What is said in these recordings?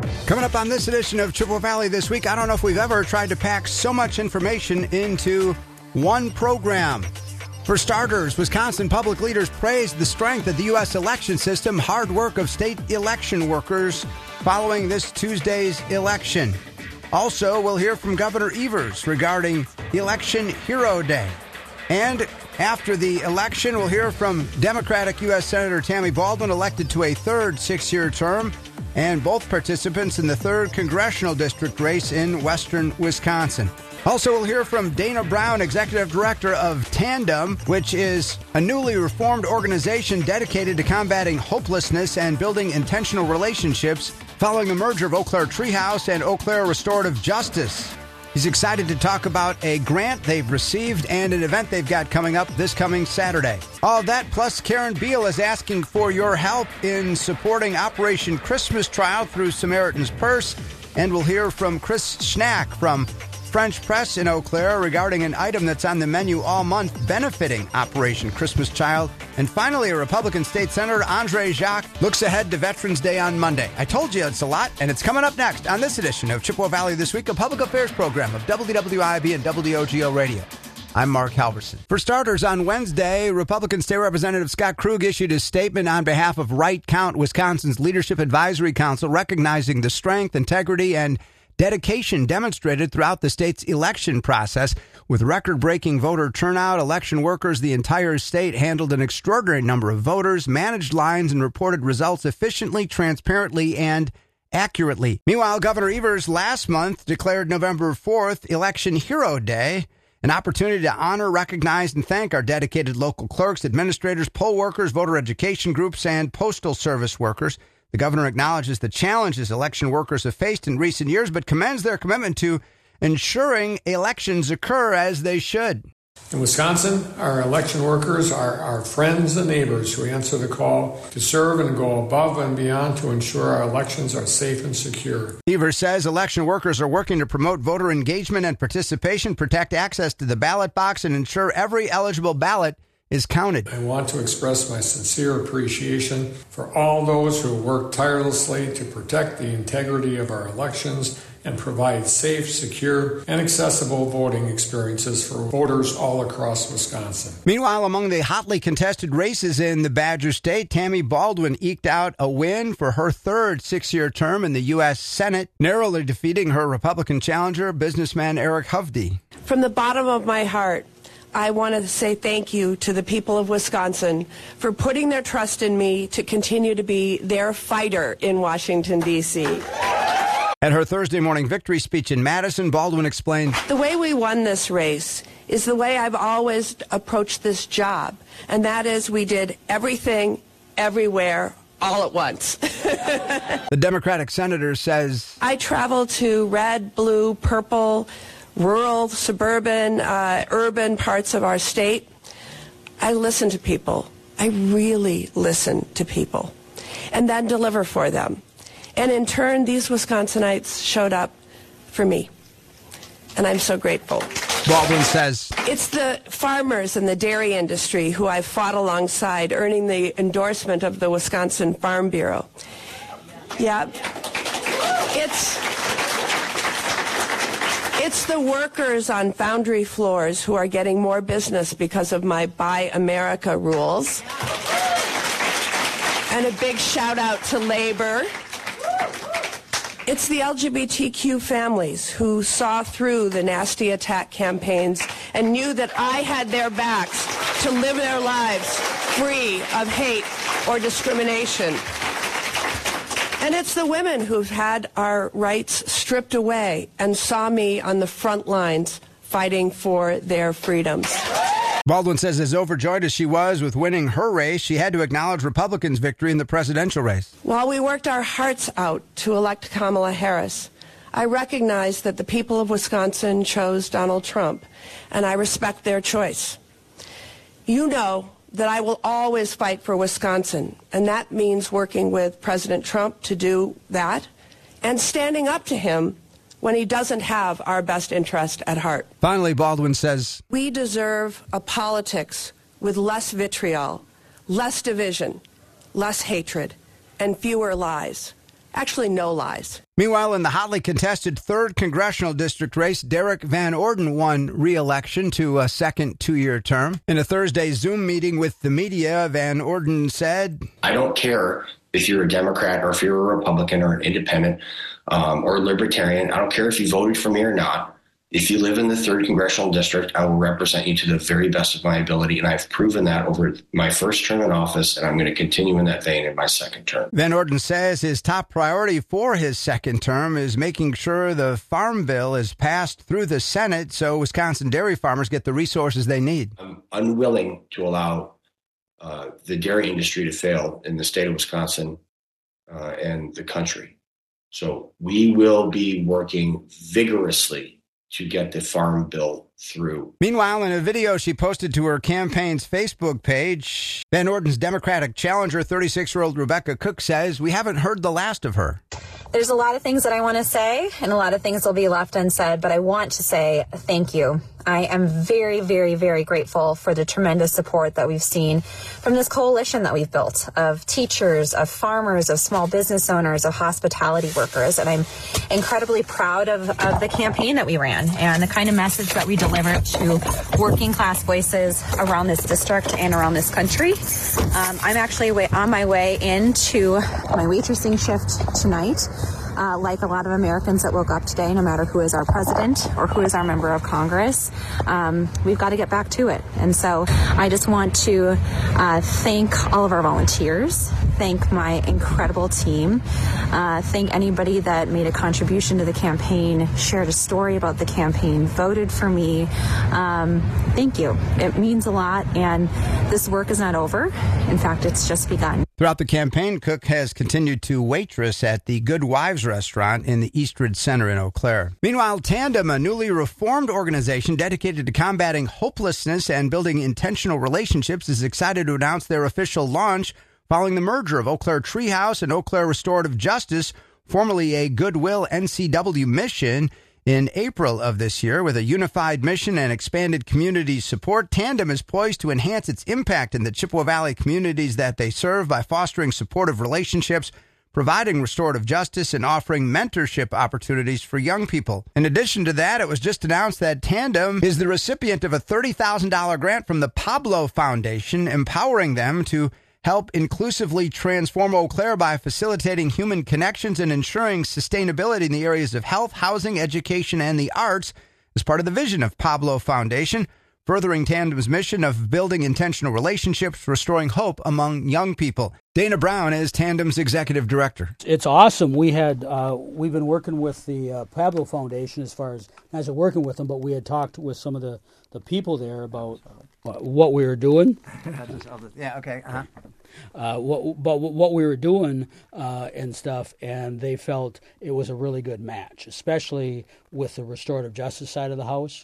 Coming up on this edition of Chippewa Valley this week, I don't know if we've ever tried to pack so much information into one program. For starters, Wisconsin public leaders praised the strength of the U.S. election system, hard work of state election workers following this Tuesday's election. Also, we'll hear from Governor Evers regarding Election Hero Day. And after the election, we'll hear from Democratic U.S. Senator Tammy Baldwin, elected to a third 6-year term, and both participants in the 3rd Congressional District race in western Wisconsin. Also, we'll hear from Dana Brown, Executive Director of Tandem, which is a newly reformed organization dedicated to combating hopelessness and building intentional relationships following the merger of Eau Claire Treehouse and Eau Claire Restorative Justice. He's excited to talk about a grant they've received and an event they've got coming up this coming Saturday. All of that, plus Karen Beal is asking for your help in supporting Operation Christmas Trial through Samaritan's Purse. And we'll hear from Chris Schnack from French Press in Eau Claire regarding an item that's on the menu all month benefiting Operation Christmas Child. And finally, a Republican State Senator, Andre Jacques, looks ahead to Veterans Day on Monday. I told you it's a lot, and it's coming up next on this edition of Chippewa Valley This Week, a public affairs program of WWIB and WOGO Radio. I'm Mark Halverson. For starters, on Wednesday, Republican State Representative Scott Krug issued a statement on behalf of Right Count, Wisconsin's Leadership Advisory Council, recognizing the strength, integrity, and dedication demonstrated throughout the state's election process. With record-breaking voter turnout, election workers, the entire state handled an extraordinary number of voters, managed lines, and reported results efficiently, transparently, and accurately. Meanwhile, Governor Evers last month declared November 4th Election Hero Day, an opportunity to honor, recognize, and thank our dedicated local clerks, administrators, poll workers, voter education groups, and postal service workers. The governor acknowledges the challenges election workers have faced in recent years, but commends their commitment to ensuring elections occur as they should. In Wisconsin, our election workers are our friends and neighbors who answer the call to serve and go above and beyond to ensure our elections are safe and secure. Evers says election workers are working to promote voter engagement and participation, protect access to the ballot box, and ensure every eligible ballot is counted. I want to express my sincere appreciation for all those who work tirelessly to protect the integrity of our elections and provide safe, secure, and accessible voting experiences for voters all across Wisconsin. Meanwhile, among the hotly contested races in the Badger State, Tammy Baldwin eked out a win for her third 6-year term in the U.S. Senate, narrowly defeating her Republican challenger, businessman Eric Hovde. From the bottom of my heart, I want to say thank you to the people of Wisconsin for putting their trust in me to continue to be their fighter in Washington, D.C. At her Thursday morning victory speech in Madison, Baldwin explained, "The way we won this race is the way I've always approached this job, and that is we did everything, everywhere, all at once." The Democratic senator says, I travel to red, blue, purple, rural, suburban, urban parts of our state. I listen to people. I really listen to people and then deliver for them. And in turn, these Wisconsinites showed up for me. And I'm so grateful. Baldwin says, it's the farmers and the dairy industry who I've fought alongside, earning the endorsement of the Wisconsin Farm Bureau. Yeah. It's the workers on foundry floors who are getting more business because of my Buy America rules. And a big shout out to labor. It's the LGBTQ families who saw through the nasty attack campaigns and knew that I had their backs to live their lives free of hate or discrimination. And it's the women who've had our rights stripped away and saw me on the front lines fighting for their freedoms. Baldwin says as overjoyed as she was with winning her race, she had to acknowledge Republicans' victory in the presidential race. While we worked our hearts out to elect Kamala Harris, I recognize that the people of Wisconsin chose Donald Trump, and I respect their choice. You know that I will always fight for Wisconsin, and that means working with President Trump to do that and standing up to him when he doesn't have our best interest at heart. Finally, Baldwin says, we deserve a politics with less vitriol, less division, less hatred, and fewer lies. Actually, no lies. Meanwhile, in the hotly contested 3rd Congressional District race, Derek Van Orden won re-election to a second 2-year term. In a Thursday Zoom meeting with the media, Van Orden said, I don't care if you're a Democrat or if you're a Republican or an independent or a libertarian. I don't care if you voted for me or not. If you live in the 3rd Congressional District, I will represent you to the very best of my ability, and I've proven that over my first term in office, and I'm going to continue in that vein in my second term. Van Orden says his top priority for his second term is making sure the Farm Bill is passed through the Senate so Wisconsin dairy farmers get the resources they need. I'm unwilling to allow the dairy industry to fail in the state of Wisconsin and the country. So we will be working vigorously to get the Farm Bill through. Meanwhile, in a video she posted to her campaign's Facebook page, Van Orden's Democratic challenger, 36-year-old Rebecca Cook, says, we haven't heard the last of her. There's a lot of things that I want to say, and a lot of things will be left unsaid, but I want to say thank you. I am very, very, very grateful for the tremendous support that we've seen from this coalition that we've built of teachers, of farmers, of small business owners, of hospitality workers. And I'm incredibly proud of the campaign that we ran and the kind of message that we delivered to working class voices around this district and around this country. I'm actually on my way into my waitressing shift tonight. Like a lot of Americans that woke up today, no matter who is our president or who is our member of Congress, we've got to get back to it. And so I just want to thank all of our volunteers, thank my incredible team, thank anybody that made a contribution to the campaign, shared a story about the campaign, voted for me. Thank you. It means a lot, and this work is not over. In fact, it's just begun. Throughout the campaign, Cook has continued to waitress at the Good Wives restaurant in the Eastridge Center in Eau Claire. Meanwhile, Tandem, a newly reformed organization dedicated to combating hopelessness and building intentional relationships, is excited to announce their official launch following the merger of Eau Claire Treehouse and Eau Claire Restorative Justice, formerly a Goodwill NCW mission. In April of this year, with a unified mission and expanded community support, Tandem is poised to enhance its impact in the Chippewa Valley communities that they serve by fostering supportive relationships, providing restorative justice, and offering mentorship opportunities for young people. In addition to that, it was just announced that Tandem is the recipient of a $30,000 grant from the Pablo Foundation, empowering them to help inclusively transform Eau Claire by facilitating human connections and ensuring sustainability in the areas of health, housing, education, and the arts as part of the vision of Pablo Foundation, furthering Tandem's mission of building intentional relationships, restoring hope among young people. Dana Brown is Tandem's executive director. It's awesome. We've been working with the Pablo Foundation as far as, not as working with them, but we had talked with some of the people there about what we were doing. Yeah, okay. What we were doing and stuff, and they felt it was a really good match, especially with the restorative justice side of the house.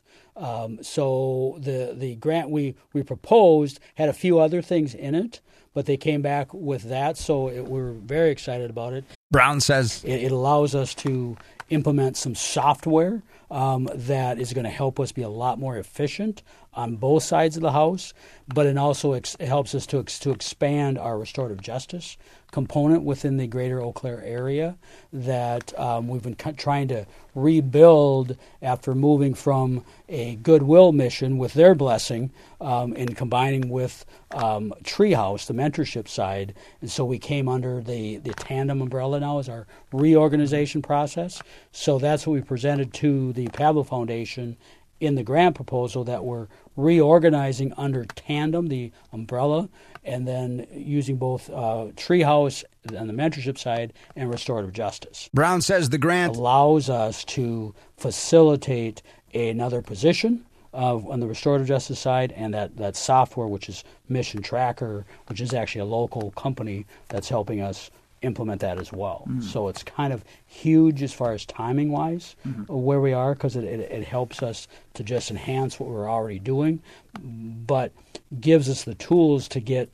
So the grant we proposed had a few other things in it, but they came back with that, so we're very excited about it. Brown says it allows us to implement some software that is going to help us be a lot more efficient on both sides of the house, but it also it helps us to expand our restorative justice component within the greater Eau Claire area that we've been trying to rebuild after moving from a Goodwill mission with their blessing and combining with Treehouse, the mentorship side. And so we came under the Tandem umbrella now as our reorganization process. So that's what we presented to the Pablo Foundation in the grant proposal, that we're reorganizing under Tandem, the umbrella, and then using both Treehouse on the mentorship side and restorative justice. Brown says the grant allows us to facilitate another position on the restorative justice side, and that software, which is Mission Tracker, which is actually a local company that's helping us implement that as well. So it's kind of huge as far as timing-wise where we are, because it helps us to just enhance what we're already doing, but gives us the tools to get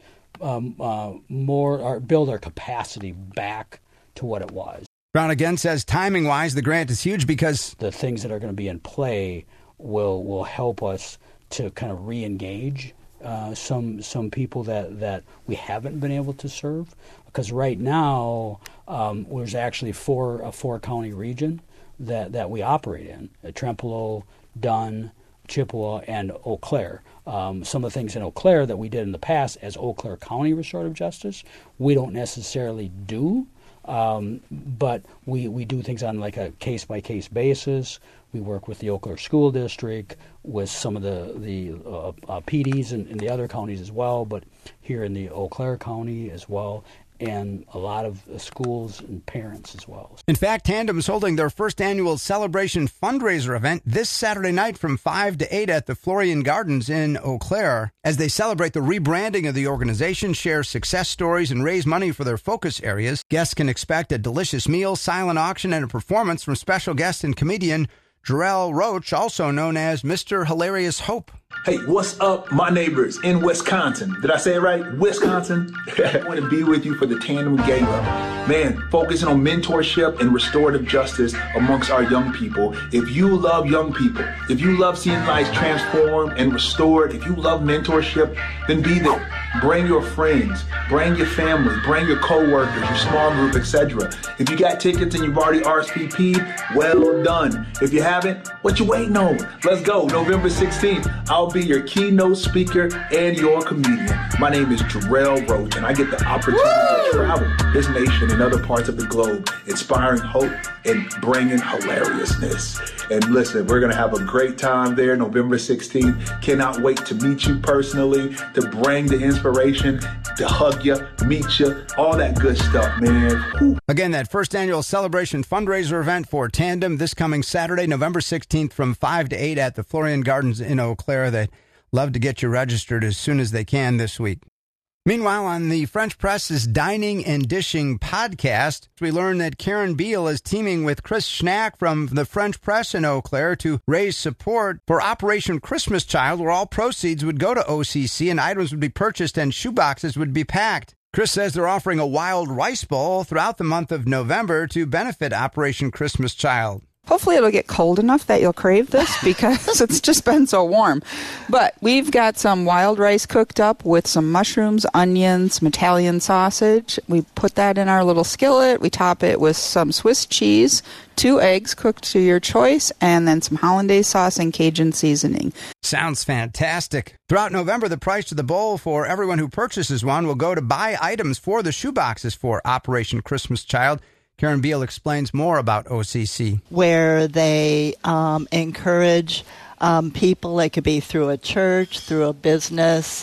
more, or build our capacity back to what it was. Brown again says timing-wise, the grant is huge because the things that are going to be in play will help us to kind of re-engage some people that we haven't been able to serve, because right now there's actually a four-county region that we operate in: Trempealeau, Dunn, Chippewa, and Eau Claire. Some of the things in Eau Claire that we did in the past as Eau Claire County Restorative Justice, we don't necessarily do, but we do things on like a case-by-case basis. We work with the Eau Claire School District, with some of the PDs in the other counties as well, but here in the Eau Claire County as well, and a lot of schools and parents as well. In fact, Tandem is holding their first annual celebration fundraiser event this Saturday night from 5 to 8 at the Florian Gardens in Eau Claire, as they celebrate the rebranding of the organization, share success stories, and raise money for their focus areas. Guests can expect a delicious meal, silent auction, and a performance from special guest and comedian Jarrell Roach, also known as Mr. Hilarious Hope. Hey, what's up, my neighbors in Wisconsin? Did I say it right? Wisconsin? I want to be with you for the Tandem Gala. Man, focusing on mentorship and restorative justice amongst our young people. If you love young people, if you love seeing lives transformed and restored, if you love mentorship, then be there. Bring your friends, bring your family, bring your coworkers, your small group, etc. If you got tickets and you've already RSVP'd, well done. If you haven't, what you waiting on? Let's go. November 16th, I'll be your keynote speaker and your comedian. My name is Jarrell Roach, and I get the opportunity to travel this nation and other parts of the globe, inspiring hope and bringing hilariousness. And listen, we're going to have a great time there November 16th. Cannot wait to meet you personally, to bring the inspiration, to hug you, meet you, all that good stuff, man. Whew. Again, that first annual celebration fundraiser event for Tandem this coming Saturday, November 16th from 5 to 8 at the Florian Gardens in Eau Claire. They'd love to get you registered as soon as they can this week. Meanwhile, on the French Press's Dining and Dishing podcast, we learn that Karen Beal is teaming with Chris Schnack from the French Press in Eau Claire to raise support for Operation Christmas Child, where all proceeds would go to OCC and items would be purchased and shoeboxes would be packed. Chris says they're offering a wild rice bowl throughout the month of November to benefit Operation Christmas Child. Hopefully it'll get cold enough that you'll crave this because it's just been so warm. But we've got some wild rice cooked up with some mushrooms, onions, some Italian sausage. We put that in our little skillet. We top it with some Swiss cheese, 2 eggs cooked to your choice, and then some hollandaise sauce and Cajun seasoning. Sounds fantastic. Throughout November, the price of the bowl for everyone who purchases one will go to buy items for the shoeboxes for Operation Christmas Child. Karen Beal explains more about OCC. Where they encourage people, it could be through a church, through a business,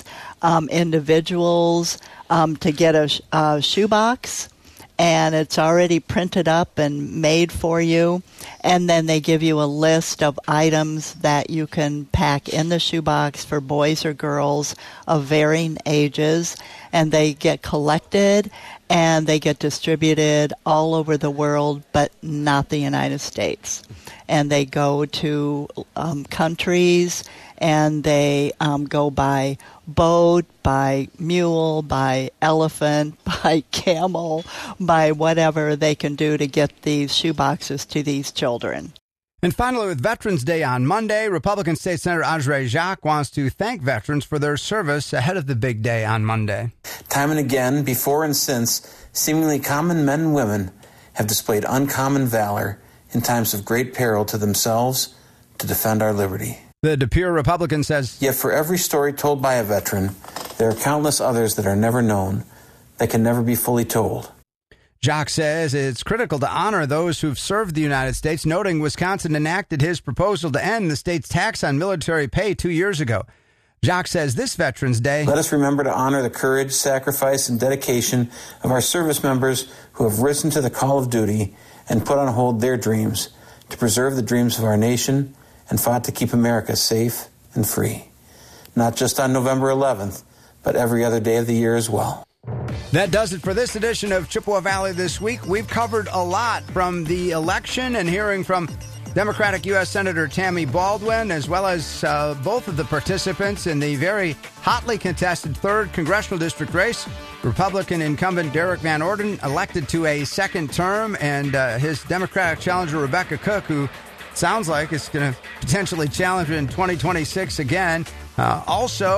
individuals, to get a shoebox. And it's already printed up and made for you. And then they give you a list of items that you can pack in the shoebox for boys or girls of varying ages. And they get collected and they get distributed all over the world, but not the United States. And they go to countries, and they go by boat, by mule, by elephant, by camel, by whatever they can do to get these shoeboxes to these children. And finally, with Veterans Day on Monday, Republican State Senator André Jacques wants to thank veterans for their service ahead of the big day on Monday. Time and again, before and since, seemingly common men and women have displayed uncommon valor in times of great peril to themselves to defend our liberty. The De Pere Republican says, yet for every story told by a veteran, there are countless others that are never known, that can never be fully told. Jacques says it's critical to honor those who've served the United States, noting Wisconsin enacted his proposal to end the state's tax on military pay 2 years ago. Jacques says this Veterans Day, let us remember to honor the courage, sacrifice, and dedication of our service members who have risen to the call of duty and put on hold their dreams to preserve the dreams of our nation and fought to keep America safe and free. Not just on November 11th, but every other day of the year as well. That does it for this edition of Chippewa Valley This Week. We've covered a lot, from the election and hearing from Democratic U.S. Senator Tammy Baldwin, as well as both of the participants in the very hotly contested 3rd Congressional District race. Republican incumbent Derek Van Orden elected to a second term, and his Democratic challenger Rebecca Cook, who sounds like is going to potentially challenge in 2026 again. Also,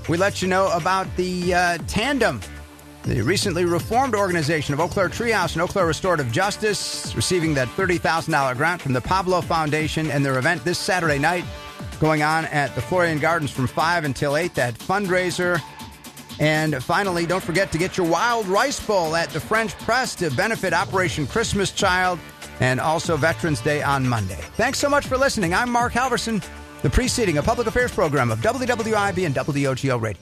we let you know about the Tandem, the recently reformed organization of Eau Claire Treehouse and Eau Claire Restorative Justice, receiving that $30,000 grant from the Pablo Foundation and their event this Saturday night going on at the Florian Gardens from 5 until 8, that fundraiser. And finally, don't forget to get your Wild Rice Bowl at the French Press to benefit Operation Christmas Child and also Veterans Day on Monday. Thanks so much for listening. I'm Mark Halverson, the preceding a public affairs program of WWIB and WOGO Radio.